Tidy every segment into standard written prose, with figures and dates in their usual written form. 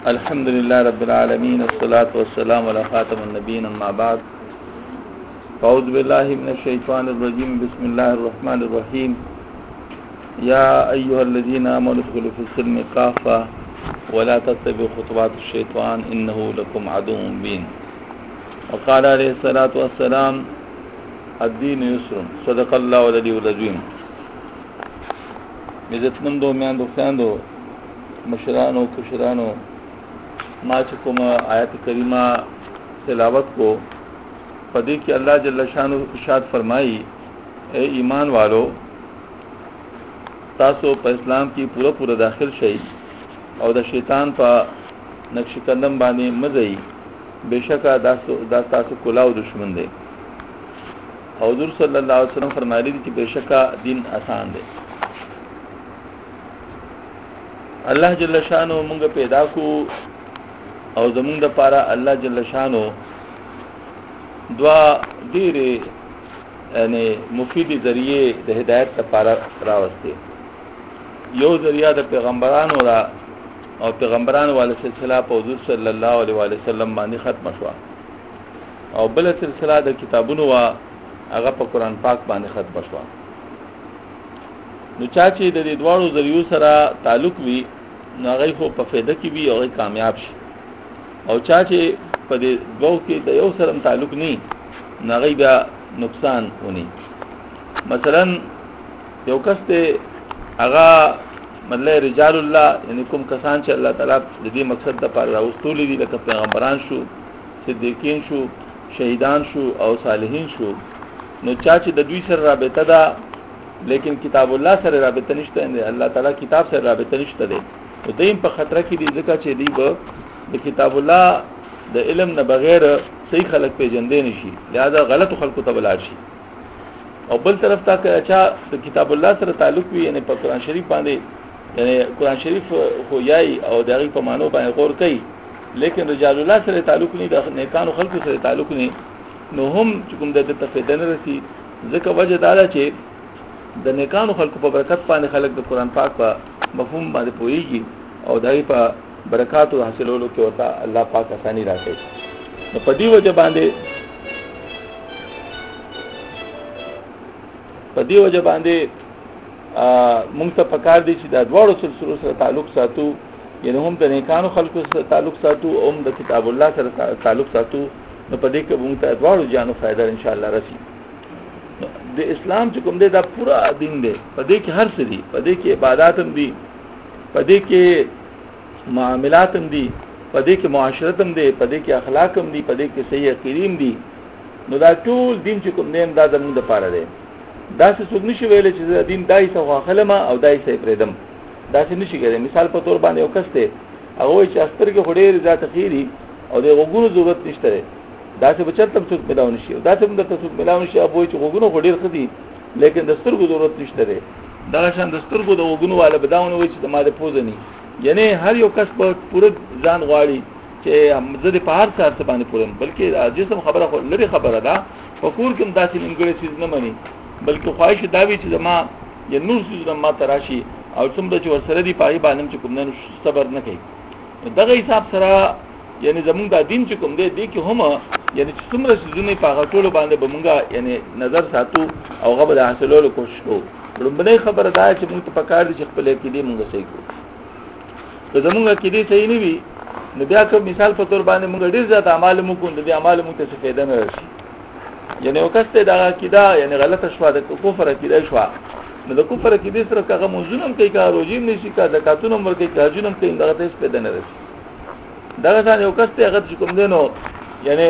الحمد لله رب العالمين والصلاة والسلام على خاتم النبيين أما بعد أعوذ بالله من الشيطان الرجيم بسم الله الرحمن الرحيم يا أيها الذين آمنوا ادخلوا في السلم كافة ولا تتبعوا خطوات الشيطان إنه لكم عدو مبين وقال عليه الصلاة والسلام الدين يسر صدق الله العلي العظيم. عزتمندو میاندو خاندو مشرانو کشرانو ما چې کوم آیت کریمه تلاوت کو پدې کې الله جل شانو ارشاد فرمایي اے ایمان والو تاسو په اسلام کې پورا داخل شئ او د شیطان په نقش قدم باندې مزي بشکا دا تاسو کولاو دشمن دی. حضور صلی الله علیه وسلم فرمایلی دي چې بشکا دین آسان دی. الله جل شانو موږ پیدا کو او زمونږ د پاره الله جل شانو دوا ډېرې یعنی مفیدی ذریعے د هدایت لپاره راوستي. یو ذریعہ د پیغمبرانو را او پیغمبرانو والے سلسله په حضور صلی الله علیه وسلم باندې ختم شو او بل سلسله د کتابونو وا هغه په قران پاک باندې ختم شو. نو چا چې د دې دواړو ذریعو سره تعلق وي نو هغه خو په فایده کې وي او کامیاب شي او چا چې په دې دوو کې د یو سره تعلق نه نغی بیا نقصان ونی. مثلا یو کس ته هغه مطلب رجال الله یعنی کوم کسان چې الله تعالی د دې مقصد لپاره راوستول دي لکه پیغمبران شو، صدیقین شو، شهیدان شو او صالحین شو، نو چا چې د دوی سره رابطه ده لیکن کتاب الله سره رابطه نشته، الله تعالی کتاب سره رابطه نشته ده، نو دیم په خطر کې دي ځکه چې دی به د کتاب الله د علم نه بغیر صحیح خلق پیژندې نشي، لہذا غلط خلقو ته بلار شي. او بل طرف ته که اچھا د کتاب الله سره تعلق وي یعنی په قران شریف باندې یعنی قران شریف خو یای او دغه په معنی باندې غور کوي لیکن رجال الله سره تعلق نه د نیکانو خلقو سره تعلق نه، نو هم کوم د تفیدن رسی ځکه وجه دا ده چې د نیکانو خلقو په برکت باندې خلق د قران پاک په مفهوم باندې پوهیږي او دغه په برکاتو حاصلولو کې وتا الله پاک اساني راکړي. نو په دې وجه باندې مونږ ته پکار دي چې د دواړو سلسلو سره تعلق ساتو، یعنی هم د نیکانو خلقو سره تعلق ساتو او هم د کتاب الله سره تعلق ساتو. نو په دې کې مونږ ته دواړو جانو فائدہ ان شاء الله راشي. د اسلام چې کوم دی دا پورا دین دی، په دې کې هر څه دي، په دې کې عبادت هم دي، په دې کې معاملات هم دي، په دې کې معاشرت هم دي، په دې کې اخلاق هم دي، په دې کې صحیح عقیده هم دي. نو دا ټول دین چې کوم نیم دا زموږ لپاره دی. دا څه څوک نشي ویل چې دین دای څه واخلمه او دای څه پردم، دا څه نشي کېدای. مثال په تور باندې یو کس ته هغه چې استرګه خډېر ذات خیری او د وګونو ضرورت نشته، دا څه بچته څوک ملاو نشي، دا څه د څوک ملاو نشي ابو چې وګونو خډېر خدي لیکن د سترګو ضرورت نشته. دا شان د سترګو د وګونو والا بداونه وي چې د ماده پوزني، یعنی هر یو کس په پوره ځان غواړي چې زده په هر څه باندې پورم، بلکې جسم خبره خو لري خبره ده فکر کوم داسې نیمګړی چیز نه مني، بلکې خواهش دا وی چې زما یا نور څه ما تراشي او څومره چې ورسره دی پای باندې چې کوم نه صبر نه کوي. دغه حساب سره یعنی زمونږ د دین چې کوم دی کې هم یعنی څومره څه په غټولو باندې به مونږه یعنی نظر ساتو او غو د حاصلولو کوشش کوو. لومبنه خبره دا چې مونږ ته پکار دي چې خپل کې دې مونږ صحیح کوو. که زمونږ کې دې صحیح نه وي نو بیا که مثال په تور باندې مونږ ډیر زیات اعمال مو کوو، دې اعمال مونږ ته څه فائدہ نه راشي. یعنی وکسته دا عقیده یعنی غلطه شوه د کفر عقیده شوه، نو د کفر عقیده سره هغه موزونم کوي کا روزیم نشي کا زکاتونم ورکوي کا حجونم کوي دغه ته فائدہ نه راشي. دا ځان یو کسته هغه کوم دینو یعنی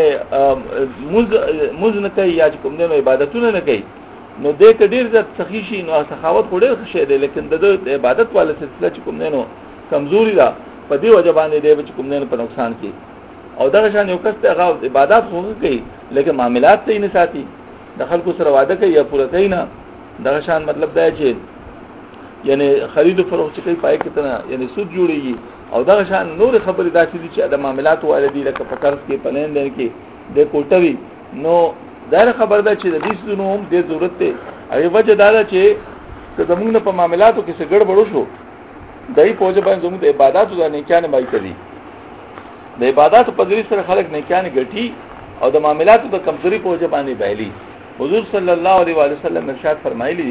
موز نه کوي یا کوم دینو عبادتونه نه کوي، نو دې کډیر ځت سخی شي نو سخاوت وړي خشه دی، لیکن د عبادت والا سلسله چې کوم دینو کمزوري ده په دې وجه باندې دی چې کوم دینو په نقصان کې. او دا شان یو کس ته هغه عبادت خو کوي لیکن معاملات ته نه ساتي، د خلکو سره وعده کوي یا پوره کوي نه. دا شان مطلب دا چې یعنی خرید او فروخت کوي پای کې ته یعنی سود جوړيږي. او دا شان نور خبرې داسې دي چې د معاملات والدي لکه په قرض کې پلان دي کې د کوټوي، نو دا خبر ده چې د دې سونو هم د ضرورت ته ای وجه دا ده چې زمونږ په معاملاتو کې څه ګډوډ شو دای په وجه باندې زموږ د عبادتو د نه کانه بای کوي. د عبادت په ذریعہ سره خلک نیکانه ګټي او د معاملاتو د کمزوري په وجه باندې بایلي. حضور صلی الله علیه و سلم ارشاد فرمایلی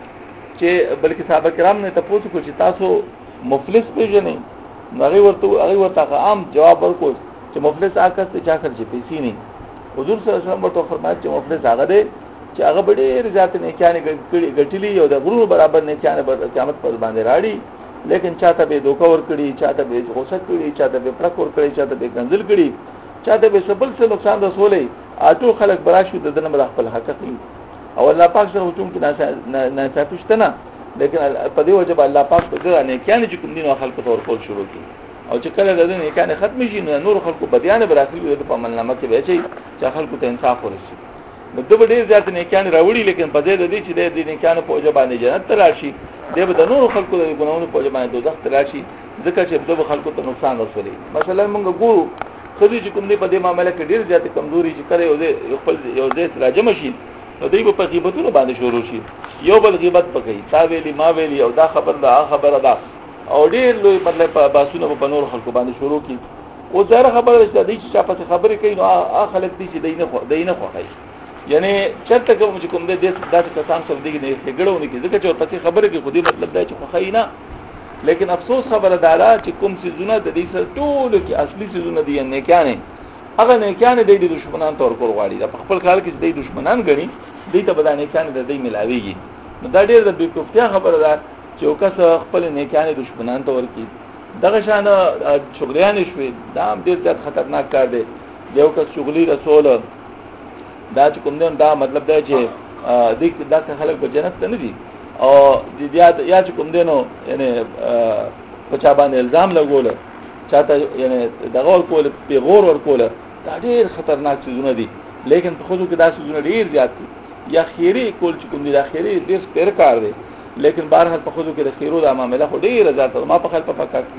چې بلکې صحابه کرام نه تاسو کو چې تاسو مفلس پیژنئ، هغه ورته عام جواب ورکړ چې مفلس هغه څه چا سره چې پیسې نه. حضور صلی الله علیه وسلم ورته فرمایي چې مفلس هغه دی چې هغه ډېر ذات نه کېانه ګټلي او د غرور برابر نه کېانه قیامت پر باندې راړي، لیکن چاته به دوکا ور کړی، چاته به غوسه کړی، چاته به پړک ور کړی، چاته به کنزل کړی، چاته به سبل څه نقصان رسولې، اټو خلک براشو د دنه خپل حق کوي. او الله پاک سره حکم کې نه صافشته نه، لیکن په دې وجه الله پاک په دې نه کېانه چې کوم دین او خلکو تور کول شروع کړي. او چې کله د دې نه کېانه ختم شي نو نور خلکو بدیانه براخلي په عملنامه کې به شي چې خلکو ته انصاف ورسي. نو د ډېر ځات نه کېانه راوړي، لیکن په دې د دې چې د دې نه کېانه په وجه باندې جنت ته راشي، دغه د نور خلکو د ګناونو په وجه باندې دوزخ ته راشي، ځکه چې د خلکو ته نقصان رسولي. مثلا موږ ګورو خدای چې کوم دې په دې معاملې کې ډېر ځات کمزوري چې کړي یو ځای راجم شي، نو دوی په غیبتونو باندې شروع شي، یو بل غیبت پکې تا ویلي ما ویلي او دا خبره ده او ډېر لوی مطلب په باسونه په نور خلکو باندې شروع کی. او ځاره خبره ده چې چا په خبرې کوي نو خلک دي چې دینه خوښي، یعنی چرته کوم دې داسې کسان سره دي نه ګړونه کې، ځکه چې په خبره کې خودي مطلب دا چې خوښي نه. لیکن افسوس خبره ده چې کوم سيزونه د دې سره ټول کې اصلي سيزونه دي نه کېانه هغه نه کېانه د دشمنان تور کول غواړي، د خپل خلک چې د دشمنان غني دې ته بدانه کېانه د دې ملاويږي. نو دا ډېر د بیوقوفتیا خبره ده چې وکړه خپل نه کېانه دشمنان تور کی دغه شان شغلیان شوي، دا ډېر ځات خطرناک کار دی. یو کس شغلی رسول دا چې کوم دا مطلب دی چې دې دا خلک په جنت ته نه دي، او یا چې کوم دینو یعنی په چا باندې الزام لګول، چاته یعنی دغه کول پیغور ور کول، دا ډېر خطرناک څه دي. لیکن په خودو کې دا څه ډېر زیات دي. یا خیری کول چې کوم دي دا خیری ډېر سپیر کار دی، لیکن بهرحال په خودو کې د خیرو د معاملې خو ډېر زیات ما په خپل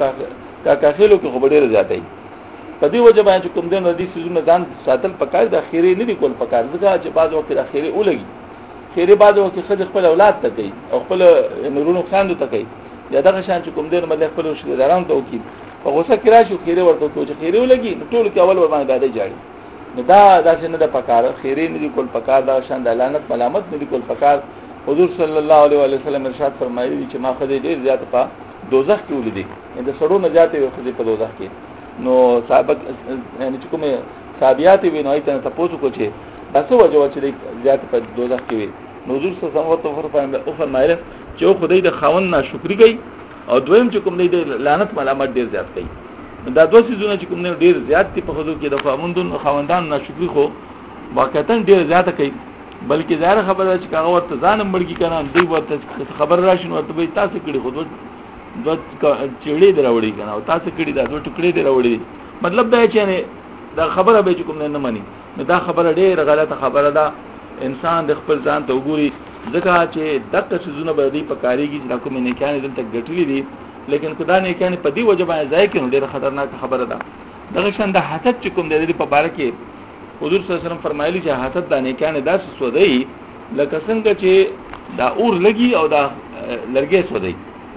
په کاخلو کې خو ډېر زیات دی. په دې وجه باندې کوم دینو دي څه ځان ساتل پکار د خیری نه دي کول پکار، ځکه چې بعض وخت د خیری ولګي خیره بعد وخت خپل اولاد ته کوي او خپل نورونو خاندو ته کوي، یا دغه شان چې کوم دین مله خپل شریداران ته کوي په غوسه کې راشي خیره ورته کوي چې خیره ولګي نو ټول کې اول ور باندې باندې جاړي. نو دا څنګه د پکار خیره نه دي کول پکار، دا شان د لعنت ملامت نه دي کول پکار. حضور صلی الله علیه و سلم ارشاد فرمایلی چې ما خدای ډیر زیات په دوزخ کې ولیدي، د سړو نه جاته وي خدای په دوزخ کې. نو صاحب یعنی چې کومه صحابيات وي نو ایته تاسو کو چې تاسو وجه چې زیات په دوزخ کې وي. نو حضور صلی الله علیه و فرمایله چې خدای د خاوند ناشکری کوي او دویم چې کوم دی لعنت ملامت ډیر زیات کوي. دا دوه څه چې کوم ډیر زیات دي په حضور کې د خاوندان ناشکری خو واقعا ډیر زیات کوي. بلکې ظاهر خبره چې هغه ورته ځان مړکی کنه دی ورته خبر راشي ورته به تاسو کړي خود دوه چړې دراوړي کنه او تاسو کړي دا دوه ټکړې دراوړي، مطلب دا چې نه دا خبره به کوم نه مانی. نو دا خبره ډیره غلطه خبره ده. انسان د خپل ځان ته وګوري، ځکه چې دغه څه به دی په کاریږي چې کوم نه کانه دلته ګټلې دي، لیکن خدا نه کانه په دی وجه باندې ځای کې ډیره خطرناک خبره ده. دغه شان د حسد چې کوم د دې په باره کې حضور صلی الله علیه وسلم فرمایلی چې حسد د نه کانه داس سودای لکه څنګه چې دا اور لګي او دا لرګي سودای،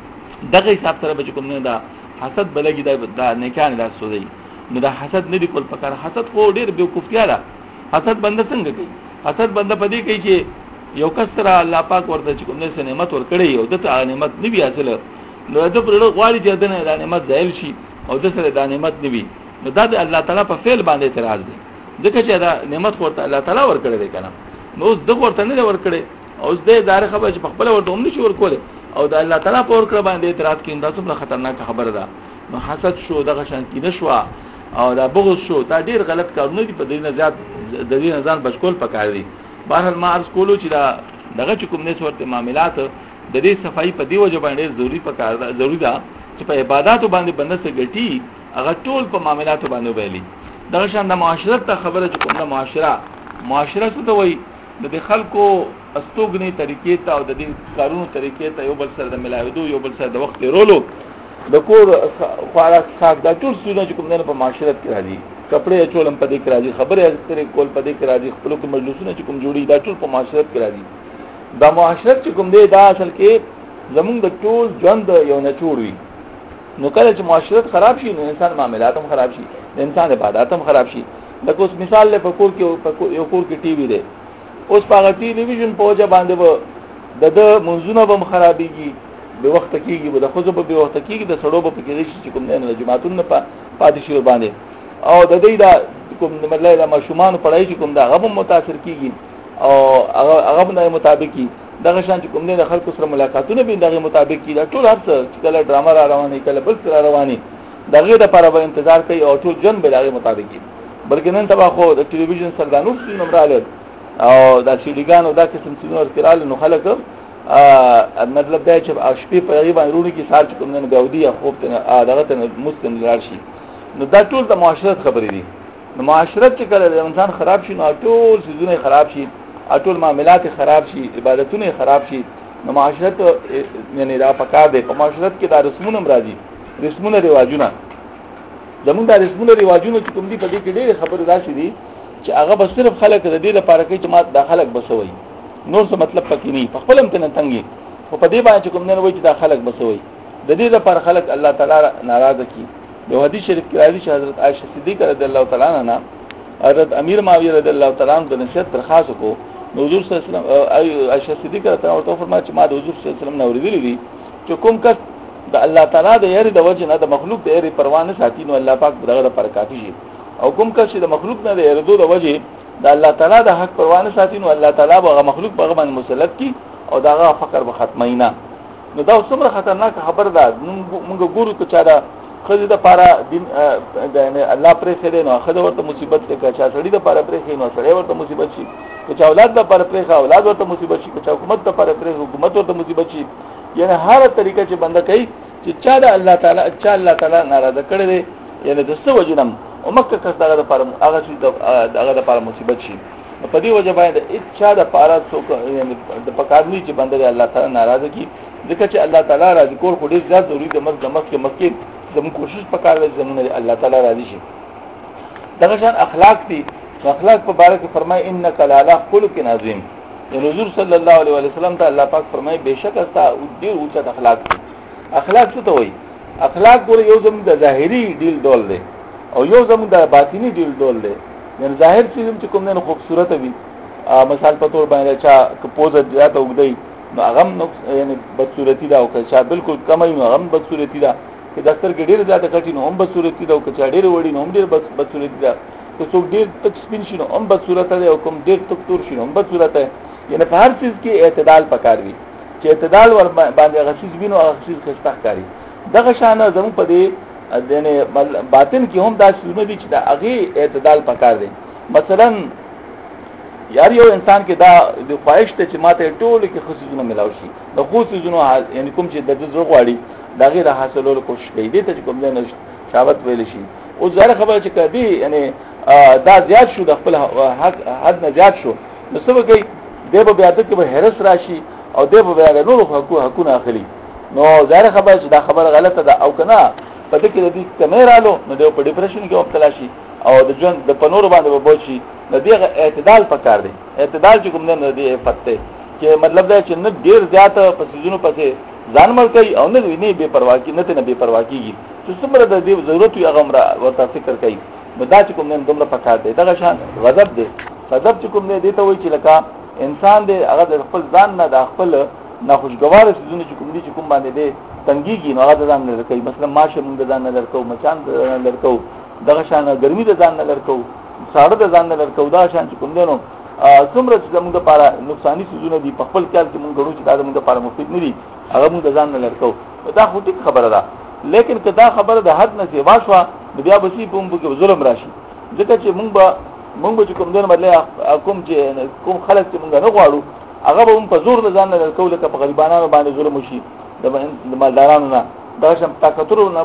دغه حساب سره به کوم نه دا حسد بلګي دا نه کانه داس سودای. نو دا حسد نه دی کول پکار، حسد خو ډیر بیوقوفتیا ده. حسد بنده څنګه کوي؟ حسد بنده پدې کوي چې یو کس سره الله پاک ورته چې کوم نه نعمت ور کړی او دته نعمت نه بیا اصل نو د پرړو غواړي چې دنه د نعمت ځایل شي او د سره د نعمت نه وي، نو دا د الله تعالی په فعل باندې اعتراض دی، ځکه چې دا نعمت ورته الله تعالی ور کړی دی کنه، نو اوس دغه ورته نه ور کړی او اوس دې دار خبره چې خپل ورته هم نشي ور کوله او د الله تعالی په ور کړ باندې اعتراض کین، دا څومره خطرناک خبره ده. نو حسد شو دغه شانتی نشوا او دا بغض شو، دا ډیر غلط کارونه دي، په دې نه زیات د دې ځان بچکول پکار دي. بهر ما عرض کولو چې دا دغه کوم نه صورت معاملات د دې صفائی په دی وجه باندې ضروری پکار ده، ضروری ده چې په عبادتو باندې بنده څه ګټي هغه ټول په معاملاتو باندې ویلي. دغه شان د معاشرت ته خبره چې کومه معاشره څه ته وایي، د خلکو استوګنی طریقې ته او د دې قانونو طریقې ته یو بل سره د ملاویدو، یو بل سره د وخت رولو، د کور خواړه خاک دا ټول څه چې کوم نه په معاشرت کې راځي، کپڑے چولم پدې کې راځي، خبره اترې کول پدې کې راځي، خپل کوم مجلسونه چې کوم جوړي دا ټول په معاشرت کې راځي. دا معاشرت چې کوم دی دا اصل کې زمونږ د ټول ژوند یو نچوړ وي. نو کله چې معاشرت خراب شي نو انسان معاملات هم خراب شي. د انسان عبادت هم خراب شي. لکه اوس مثال له پکور کې یو کور کې ټي وي دی، اوس په ټلویزیون په وجه باندې د منځونه به خرابېږي، به وخت کېږي، به د خزو به وخت کېږي، د سړو به پکې شي کوم نه جماعتون نه پاتې شي باندې، او د دې دا کوم مطلب د مشومان پړای شي کوم دا هغه متاثر کیږي او هغه نه مطابقي دغه شان چې کوم نه خلکو سره ملاقاتونه به دغه مطابق کی دا ټول هر څه کله ډرامه را روانه کله بل څه را روانه دغه د لپاره به انتظار کوي او ټول جن به دغه مطابق کی. بلکې نن تبا خو د ټلویزیون سردانو سینو مراله او د سیډیګانو دا قسم سینو کړهل نو خلک مطلب دا چې شپې په غیبه رونی کې سال کوم نه غودي خوب ته دغه ته مسلم لار شي. نو دا ټول د معاشرت خبرې دي. نو معاشرت چې کله د انسان خراب شي نو ټول سيزونه خراب شي، ټول معاملات خراب شي، عبادتونه خراب شي. نو معاشرت یعنی دا پکار دی. په معاشرت کې دا رسمونه مرادي، رسمونه رواجونه زموږ د رسمونه رواجونه چې کوم دي په دې کې ډېر خبره راشي دي چې هغه به صرف خلک د دې لپاره کوي چې ما د خلک بسوي، نور څه مطلب پکې نه. په خپل امتنه تنګي او په دې باندې کوم نه وایي چې د خلک بسوي، د دې لپاره خلک الله تعالی ناراضه کی. یو حدیث شریف کې راځي چې حضرت عائشہ صدیقہ رضی الله تعالی عنها حضرت امیر معاویه رضی الله تعالی عنہ د نصیحت درخواست کو. حضور صلی الله علیه وسلم عائشہ صدیقہ رضی الله عنها فرمایي چې ما د حضور صلی الله علیه وسلم نو ورېدلی دي چې کوم کس د الله تعالی د یاري د وجه نه د مخلوق د یاري پروا نه ساتي نو الله پاک دغه لپاره کافي شي، او کوم کس چې د مخلوق نه د یاري د وجه د الله تعالی د حق پروا نه ساتي نو الله تعالی به مخلوق په باندې مسلط کی او دغه فقر به ختمینا. نو دا څومره خطرناک خبر ده. موږ ګورو چې چا خزه د پاره دین الله پرې خېده نو خزه ورته مصیبت ته چا سړی د پاره پرې خېنو سړی ورته مصیبت شي، چې اولاد د پاره پرې خا اولاد ورته مصیبت شي، چې حکومت د پاره پرې حکومت ورته مصیبت شي. یعنی هر طریقه چې بنده کوي چې چا د الله تعالی ناراضه کړي دي، یعنی د څه وجنم او مکه کس دغه د پاره هغه چې دغه د پاره مصیبت شي. په دې وجه باندې اچھا د پاره څوک یعنی د پکارنی چې بنده الله تعالی ناراضه کی، ځکه چې الله تعالی راضي کول خو ډیر زیات ضروري د مخ کې زموږ کوشش پکاره زموږ الله تعالی راضي شي. دغه شان اخلاق دي. اخلاق په باره کې فرمایي انک لعلى خلق عظیم. حضور صلی الله علیه وسلم ته الله پاک فرمایي بهشکه تا ډیر اوچت اخلاق دي. اخلاق څه ته وایي؟ اخلاق ګور یو زموږ د ظاهري ډیل ډول دی او یو زموږ د باطینی ډیل ډول دی. یعنی ظاهر چې کوم نه خوبصورت وي، مثال په تور باندې چا پوزه زیاته وګدي نو هغه یعنی بدصورتی دا او که چا بالکل کم نو هغه بدصورتی دا، چې دفتر کې ډیر زیاته کټي نو هم بدصورتی دا او که چا ډیر وړي نو هم ډیر بدصورتی دا، که څوک ډیر تک سپین شي نو هم بدصورت دی او کوم ډیر تک تور شي نو هم بدصورت دی. یعنی په هر چیز کې اعتدال پکار وي، چې اعتدال ور باندې غشیز وینو هغه چیز خسته کاری. دغه شان زمو په دې یعنی باطن کې هم دا څه دي چې دا هغه اعتدال پکار دی. مثلا یار یو انسان کې دا د خواهش ته چې ماته ټول کې خصوصونه ملاوي شي، د خصوصونو یعنی کوم چې د زړه غواړي دا غیر حاصلولو کوشش کوي، دې ته کوم نه شاوت ویل شي. او ځکه خبره چې کدي یعنی دا زیات شو د خپل حد نه زیات شو نو څه وکړي دې په بیادت کې به هرس راشي او دې په بیادت نور حقونه اخلي. نو ځکه خبره چې دا خبره غلطه ده او کنه په دې کې د دې کیمرالو نو د په ډیپریشن کې مبتلا شي او د ژوند د پنور باندې وبوشي. د دې اعتدال پکار دی. اعتدال چې کوم نه دی فتته چې مطلب دا چې نه ډیر زیات په سيزونو پسې ځان مړ کوي او نه ویني بے پروا کی نه بے پروا کیږي چې څومره د دې ضرورت یې هغه مره ورته فکر کوي. نو دا چې کوم نه دومره پکار دی. دغه شان غضب دی. غضب چې کوم نه دی ته وایي چې لکه انسان دی هغه د خپل ځان نه د خپل ناخوشګوار سيزونه چې کوم دي چې کوم باندې دی تنګيږي نو هغه ځان نه کوي. مثلا ماشه موږ ځان نه لرکو، مچان نه لرکو، دغه شان ګرمي د ځان نه لرکو، ساړه د ځان نه لرکو. دا شان چې کوم دینو څومره چې موږ لپاره نقصاني سيزونه دي په خپل خیال کې موږ غواړو چې دا موږ لپاره مفید نه دي، هغه موږ د ځان نه لرکو. دا خو ټیک خبره ده، لیکن کدا خبره د حد نه سیوا شو بیا به سي په موږ کې ظلم راشي. ځکه چې موږ چې کوم دین بدله کوم خلک چې موږ نه غواړو هغه به په زور د ځان نه لرکو، لکه په غریبانو باندې ظلم وشي، د مالدارانو نه دا شم طاقتورو نه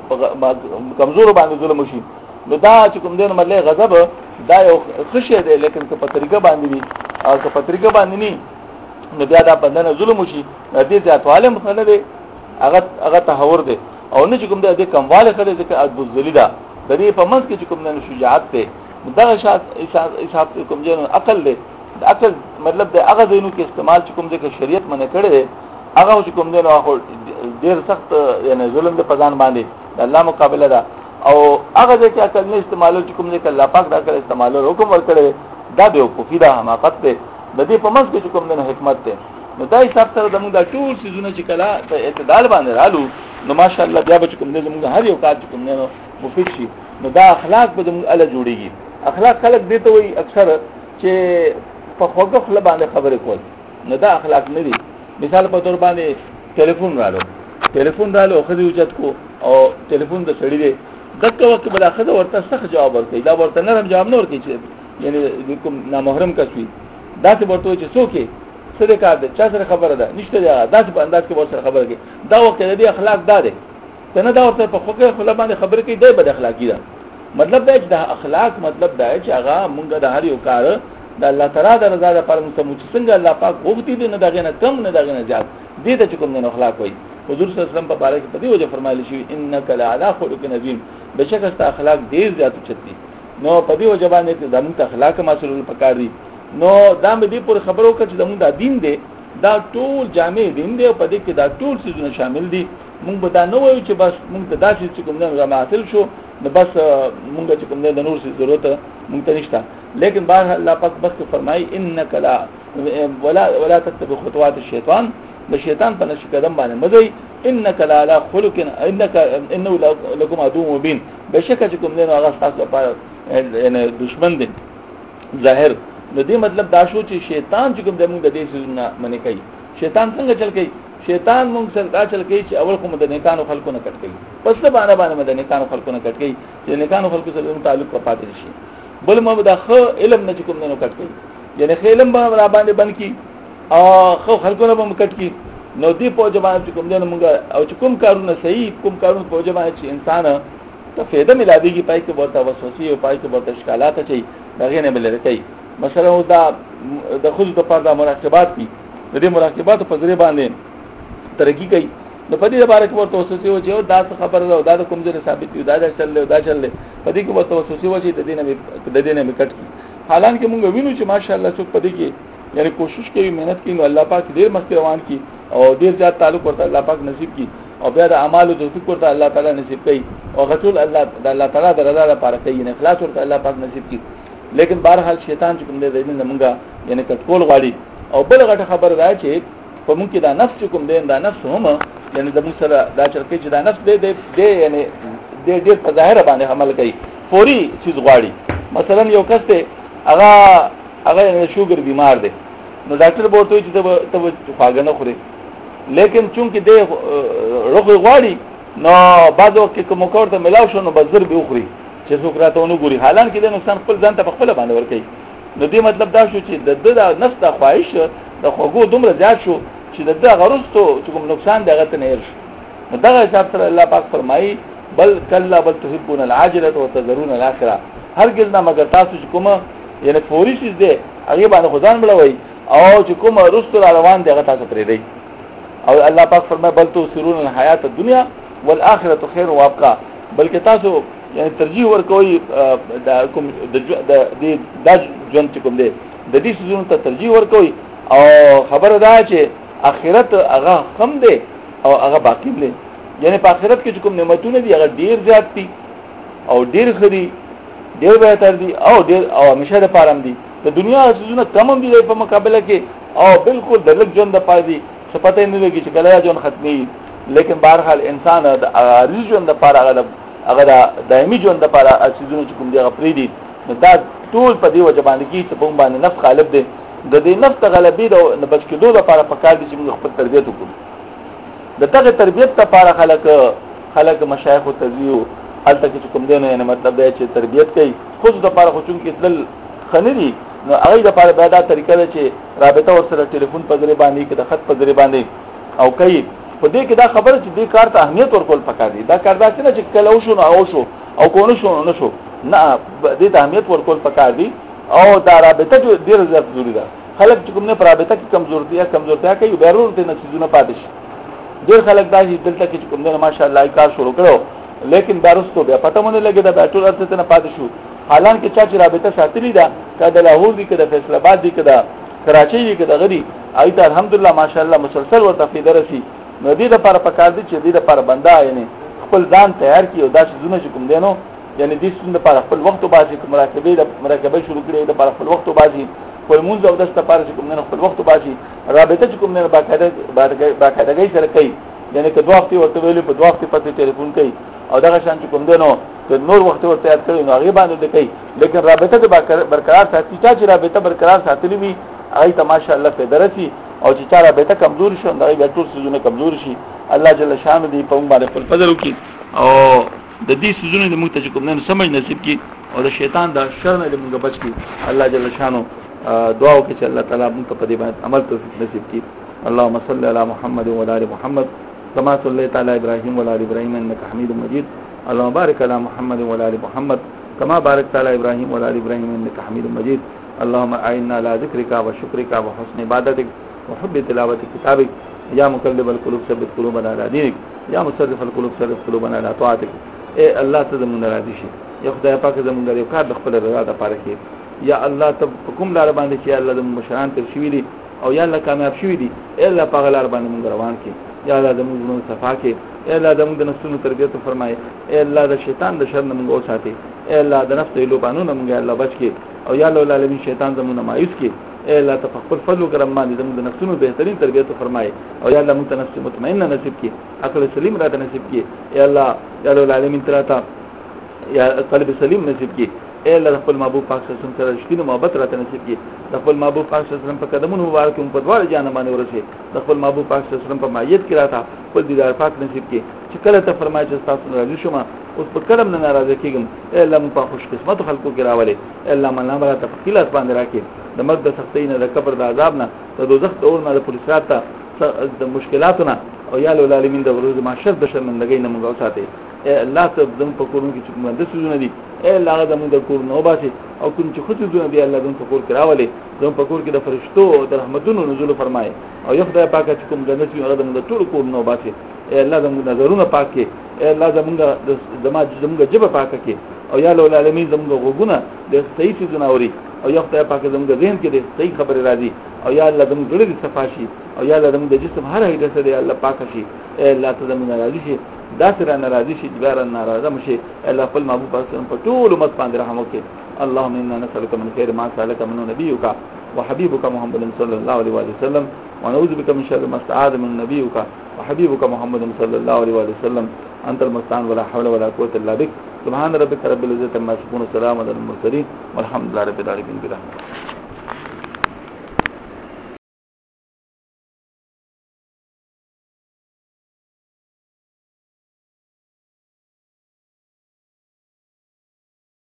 کمزور باندې ظلم وشي. نو دا چې کوم دین مله غضب دا یو خشه دی، لیکن که په طریقه باندې وي او که په طریقه باندې نه نو بیا دا بندنه ظلم وشي. دې ذاتواله مسله دی، هغه تحور دی او نه چې کوم دې کمواله کړي ځکه ابوذلی دا د دې په منځ کې چې کوم نه شجاعت دی. دا شات حساب کوم جن عقل دی. د عقل مطلب د هغه دینو کې استعمال چې کوم ځکه شریعت منع کړي دی هغه چې کوم دین واخو ډیر سخت یعنی ظلم د پزان باندې د الله مقابله ده او هغه ځکه عقل نه استعمالول چې کوم ځکه الله پاک دا کړ استعمالول حکم ورکړي دا به وقوفي دا حماقت ده د دې په منځ کې چې کوم نه حکمت ده نو دا حساب سره زموږ د ټول سيزونه چې کله په اعتدال باندې رالو نو ماشاءالله بیا به کوم نه زموږ هر یو کار چې کوم نه مفید شي نو دا اخلاق به زموږ اله جوړيږي اخلاق خلق دي ته وي اکثر چې په خوګه خپل باندې خبرې کول نو دا اخلاق نه دي مثال په تور باندې ټلیفون رالو خو دې اوچت کو او ټلیفون د سړی دی دغه وخت بل اخذ ورته سخت جواب ورکړي دا ورته نرم جواب نه ورکړي چې یعنی کوم نامحرم کسوي دا څه ورته چې څوک څه کار ده چا سره خبره ده نشته دا په انداز کې ورسره خبره کوي دا وخت دې اخلاق دا ده ته دا ورته په خوګه خپل باندې خبرې کوي دی بد اخلاقی ده مطلب دا چې د اخلاق مطلب دا چې هغه مونږ د هر یو کار د الله تعالی د رضا لپاره مستموچ څنګه الله پاک وغوښتي دي نه دغه نه کم نه دغه نه زیات دې ته کوم نه اخلاق وایي حضور صلی الله علیه وسلم په باره کې په دې وجه فرمایلی شي انک لعلى خلق عظیم بشک است اخلاق ډیر زیات چتي نو په دې وجه باندې زموږ اخلاق مسئول پکار دي نو دا مې دې پر خبرو کې چې زموږ د دین دی دا ټول جامع دین دی په دې کې دا ټول څه شامل دي مونږ به دا نه وایو چې بس مونږ ته داسې چې کوم نه حاصل شو نو بس مونږ چې کوم نه د نور څه ضرورت مونږ ته نشته لیکن بار الله پاک بس فرمایي انک لا ولا تتبع خطوات الشیطان د شیطان په نش قدم باندې مزي انک لا لا خلق انه لكم عدو مبين بشک چې کوم نه هغه تاسو لپاره یعنی دشمن دي ظاهر نو دې مطلب دا شو چې شیطان چې کوم د موږ د دې سيزونه منې کوي شیطان څنګه چل کوي شیطان موږ سره دا چل کوي چې اول کوم د نیکانو خلقو نه کټ کوي پس له باندې د نیکانو خلقو نه کټ کوي چې نیکانو خلقو سره تعلق پاتې شي بل ما د خ علم نه کوم نه کټ کوي یعنی خ علم باندې بند کی او خو خلقو نه به کټ کی نو دی په جواب چې کوم نه موږ او چې کوم کارونه صحیح کوم کارونه په جواب چې انسان ته فائدہ ملاويږي پای کې ورته وسوسه او پای کې ورته اشکالات اچي دغه نه بلل کوي مثلا دا د خود په پاره مراقبات دي د دې مراقبات په ذریعہ باندې ترقی کوي نو په دې لپاره کې ورته وسوسه و چې دا خبره ده دا کوم ځای ثابت دی دا چل په دې کې ورته وسوسه و چې د دې نه کټ کی حالانکه موږ وینو چې ماشاءالله څوک په دې کې یعنی کوشش کوي مهنت کوي نو الله پاک ډیر مخکې روان کی او ډیر زیات تعلق ورته الله پاک نصیب کی او بیا د اعمالو د توفیق ورته الله تعالی نصیب کوي او غټول الله تعالی د رضا لپاره کوي نه اخلاص ورته الله پاک نصیب کی لیکن بهرحال شیطان چې کوم دی نه مونږه یعنی کټکول غواړي او بل غټه خبر ده چې په مونږ کې دا نفس کوم دی دا نفس هم یعنی د موږ سره دا چرته چې دا نفس دی یعنی ډېر په ظاهر باندې عمل کوي فوري چیز غواړي مثلا یو کس ته هغه شوګر بیمار دی نو ډاکټر ورته وایي چې ته خواږه نه خوري لیکن چونکه دی روغ غواړي نو بعد وخت کې کوم کور ته ملاو شو نو بزر به وخوري چې څوک راته ونه ګوري حالانکه د نقصان خپل ځان ته خپل باندې ور کوي نو دې مطلب دا شو چې د نفس د خواهش د خوګو دومره زیات شو چې د غرضتو چې کوم نقصان دغه ته نه ورشي نو دغه حساب سره الله پاک فرمایي بل کلا بل تحبون العاجله وتذرون الاخره هرگز نه مگر تاسو چې کومه یعنی فوري شي دې هغه باندې خدان بلوي او چې کومه رسول روان دغه تاسو پرې دی او الله پاک فرمایي بل تؤثرون الحیات الدنیا والآخرة خیر وابقا بلکې تاسو یعنی ترجیح ورکوي د کوم د ژوند چې کوم دی د دې سيزونو ته ترجیح ورکوي او خبره ده چې آخرت هغه هم دی او هغه باقی دی یعنی په آخرت کې چې کوم نعمتونه دي هغه ډیر زیات دي او ډیر خري ډیر بهتر دي او ډیر او همیشه د پاره دي د دنیا سيزونه کم دي په مقابله کې او بالکل د لږ ژوند د پاره دي څه پته نه لګي چې کله ژوند ختمي لیکن بهرحال انسان د عارض ژوند د پاره هغه د دایمي ژوند لپاره اساسونه چې کوم دی هغه پری دي دا ټول په دی وجه باندې کې چې په باندې نفس غالب دی د دې نفس غلبي د بچ کېدو لپاره پکار دي چې موږ خپل تربيت وکړو د دغه تربيت لپاره خلک مشایخ او تزیو الته چې کوم دی نه مطلب دی چې تربيت کوي خود د لپاره خو چون کې تل خنري نو هغه د لپاره به دا طریقه ده چې رابطه ورسره ټلیفون په ذریعہ باندې کې د خط په ذریعہ باندې او کوي په دې کې دا خبره چې دې کار ته اهمیت ورکول پکار دي دا کار دا چې نه چې کله وشو نو او شو او کو نه شو نه دې ته اهمیت ورکول پکار دي او دا رابطه ډېر ضروري ده خلک چې کوم نه رابطه کې کمزورتیا کوي بیرون ته نتیجونه پاتې شي ډېر خلک دا چې دلته کې کوم نه ماشاءالله کار شروع کړو لیکن بارستو بیا پته مونږ لګي دا ټول ارته نه پاتې شو حالانکه چې رابطه ساتلې ده کله لاهور دي کله فیصل آباد دي کله کراچي دي کله غري ایت الحمدلله ماشاءالله مسلسل ورته فائدہ رسي نو دې لپاره پکار دي چې دې لپاره بندا یعنی خپل ځان تیار کړي او دا څه چې کوم دینو یعنی دې څنګه په خپل وخت باندې مراقبه شروع کړي د په خپل وخت باندې خپل مونږ او د ستپاره چې کوم نه خپل وخت باندې رابطه چې کوم نه باقاعدګي سره کوي یعنی که 2 هفته ورته ویلې په 2 هفته پته ټلیفون کوي او دغه شان چې کوم دینو که نور وخت ورته یاد کړي نو هغه باندې کوي لیکن رابطه د برقرار ساتي چې رابطه برقرار ساتلې وي هغه ته ماشاءالله په درسي او چې چا رابطه کمزور شي نو هغه ټول سيزونه کمزور شي الله جل شانه دې په موږ باندې خپل فضل وکړي او د دې سيزونه د موږ ته چې کوم نه سمجھ نصیب کړي او د شیطان د شر نه موږ بچ کړي الله جل شانه دعا وکړي چې الله تعالی موږ په دې باندې عمل توفیق نصیب کړي اللهم صل على محمد وعلى ال محمد كما صليت على ابراهيم وعلى ال ابراهيم انك حميد مجيد اللهم بارك على محمد وعلى ال محمد كما باركت على ابراهيم وعلى ال ابراهيم انك حميد مجيد اللهم اعنا على ذكرك وشكرك وحسن عبادتك وحب تلاوه كتابك يا مقلب القلوب ثبت قلوبنا على دينك يا مصرف القلوب صرف قلوبنا على طاعتك اے الله ته زمونږ راضي شي یا خدای پاک زمونږ لري کار د خپل رضا لپاره کې یا الله ته کوم لار باندې چې الله د مشران تر شوی دي او یا الله کامیاب شوی دي اے الله پاک لار باندې موږ روان کې یا الله زمونږ نو صفا کې اے الله زمونږ د نفسونو تربیت فرمای اے الله د شیطان د شر نه موږ وساتي اے الله د نفس له لوبانو موږ الله بچ کې او یا الله العالمین شیطان زمونږ مایوس کې اے الله تفقل فضل و کرم باندې زموږ د نفسونو بهترین تربیت فرمای او یا الله موږ ته نفس مطمئنه نصیب کړي عقل سلیم راته نصیب کړي اے الله یا رب العالمین تراته یا قلب سلیم نصیب کړي اے الله خپل محبوب پاک صلی الله علیه وسلم سره رښتینی محبت راته نصیب کړي خپل محبوب پاک صلی الله علیه وسلم په قدمونو مبارک په دواړو جان باندې ورسه خپل محبوب پاک صلی الله علیه وسلم په مایت کې راته خپل دیدار پاک نصیب کړي چې کله ته فرمایي چې تاسو راضي شوم اوس په کلم نه ناراضه کیږم اے الله موږ په خوش قسمت خلکو کې راولې اے الله منا برا تفقیلات باندې راکې د مرګ د سختۍ نه د قبر د عذاب نه د دوزخ د اور نه د پولیسات ته د مشکلاتو نه او یا العالمین د ورځ معاشر د شرمندګۍ نه موږ وساتې اے الله ته زموږ په کورونو کې چې کوم د سوزونه دي اے الله زموږ د کور نو باسي او کوم چې خود زونه دي الله زموږ په کور کې راولې زموږ په کور کې د فرشتو او د رحمتونو نزول فرمایي او یو خدای پاک چې کوم جنت وي هغه د ټول کور نو باسي اے الله زموږ نظرونه پاک کې اے الله زموږ جبه پاک کې او یا العالمین زموږ غوګونه د صحیح څه اوري او یا خدای پاک زموږ ذهن کې د صحیح خبره راځي او یا الله زموږ ګړې صفاشي او یا الله زموږ د جسم هر هیڅ څه دی الله پاک شي اے الله ته زموږ راضي شي دا سره ناراضي شي جبار ناراضه مشي الله خپل محبوب پاک په ټول امت باندې رحم وکړي اللهم انا نسالك من خير ما سالك منه نبيك وحبيبك محمد صلى الله عليه وسلم ونعوذ بك من شر ما استعاذ من نبيك وحبيبك محمد صلى الله عليه وسلم انت المستعان ولا حول ولا قوه الا بك سبحان ربك رب العزه عما يصفون وسلام على المرسلين والحمد لله رب العالمين برحمتك